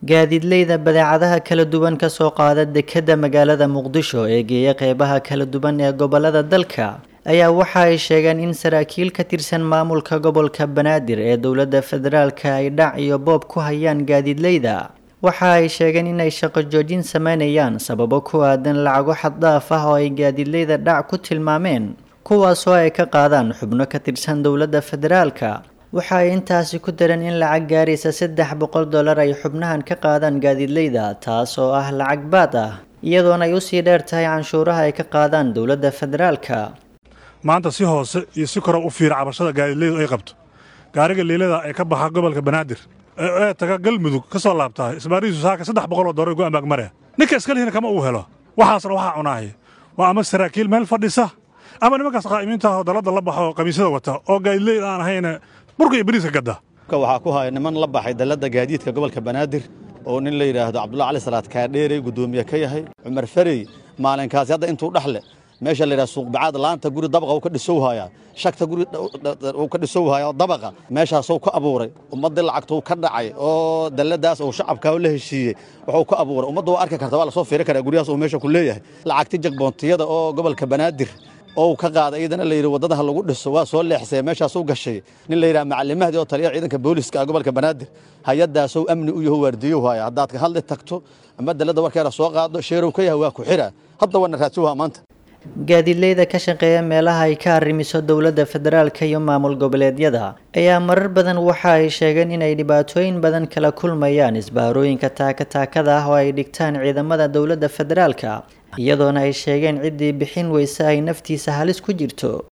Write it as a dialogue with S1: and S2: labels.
S1: gaadiidleyda badeecadaha kala duwan ka soo qaada dekedda magaalada Muqdisho ee geeya qeybaha kala duwan ee gobolada dalka ayaa waxa ay sheegeen in saraakiil ka tirsan maamulka gobolka Banaadir ee dowladda federaalka ay dhac iyo boob ku hayaan gaadiidleyda. Waxa ay sheegeen in ay shaqo joojin sameynayaan sababo ku aadan lacago xad dhaaf ah oo ay gaadiidleyda dhac ku tilmaameen kuwaas oo ay ka qaadaan xubno ka tirsan dowladda federaalka. waxa ay intaasi ku dareen in lacag gaaraysa $300 ay xubnahan ka qaadaan gaadiidleyda taas oo ah lacag baad ah iyadoona ay u sii dheer tahay canshuuraha ay ka qaadaan dowladda federaalka.
S2: maanta si hoose iyo si kor u fiir cabashada gaadiidleydu ay qabto gaariga leelada ay ka baxa gobolka Banaadir ee taga galmudug ka soo laabtay isbaariisu saaka $300 ugu ambaag mare ninka iska lehina kama uu helo waxaasna waxa cunahay waa ama saraakiil meel fadhisa ama nimankaas qaa'imiinta oo dalada la baxo qamiisada wata oo gaadiidleyda aan ahayn burka iyo bariiska gada
S3: waxa ku hay niman la baxay dalada gaadiidka gobolka Banaadir oo nin la yiraahdo Cabdullaahi Cali Salaad ka dheeray gudoomiye ka yahay Umar Fari maalinkaas hadda intuu dhaxle meesha la yiraahdo suuq bacaad laanta guri dabaqa uu ka dhisoo haya shaqta guri uu ka dhisoo haya dabaqa meeshaas uu ka abuuray ummadda lacagtu ka dhacay oo daladaas oo shacabka la heshiiyay wuxuu ka abuuray ummadda oo arki karta waa la soo fiirin karaa guriyaas oo meesha ku leeyahay lacagti jagboontiyada oo gobolka Banaadir oo ka qaaday ciidana la yiraahdo wadada lagu dhiso waa soo leexsay meeshaas uu gashay nin la yiraahdo macallimada oo taliya ciidanka booliska gobolka Banaadir hay'adaas oo amni u yahay waardiyo haya hadaad ka hadli tagto ama dalada warkeeda soo qaado sheerow ka yahay waa ku xira hadda wana raadsuha maanta
S1: gaadiidleyda ka shaqeeya meelaha ay ka arrimiso dowladda federaalka iyo maamul goboleedyada ayaa marar badan waxa ay sheegeen in ay dhibaatooyin badan kala kulmayaan isbaarooyinka taakada ah oo ay dhigtaan ciidamada dowladda federaalka iyadoona ay sheegeen ciddii bixin weysa ay naftiisa halis ku jirto.